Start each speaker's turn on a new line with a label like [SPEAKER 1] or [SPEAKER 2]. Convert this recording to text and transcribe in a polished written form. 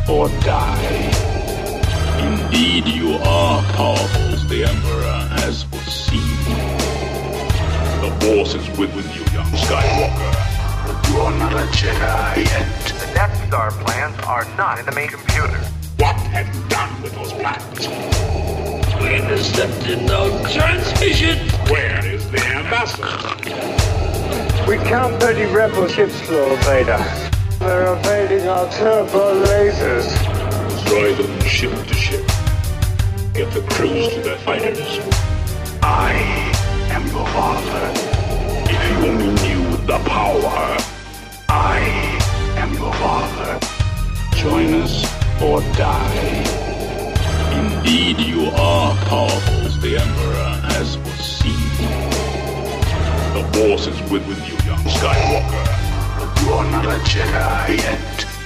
[SPEAKER 1] or die. Indeed, you are powerful, as the Emperor has foreseen. The Force is with you, young Skywalker. But you are not a Jedi yet.
[SPEAKER 2] The Death Star plans are not in the main computer.
[SPEAKER 1] What have you done with those plans?
[SPEAKER 3] We intercepted no transmission.
[SPEAKER 1] Where is the ambassador?
[SPEAKER 4] We count 30 rebel ships, Lord Vader. They're evading our turbo lasers.
[SPEAKER 1] Destroy them ship to ship. Get the crews to their fighters. I am your father. If you only knew the power. I am your father. Join us or die. Indeed, you are powerful, as the Emperor has foreseen. The Force is with you, young Skywalker. But you are not a Jedi yet.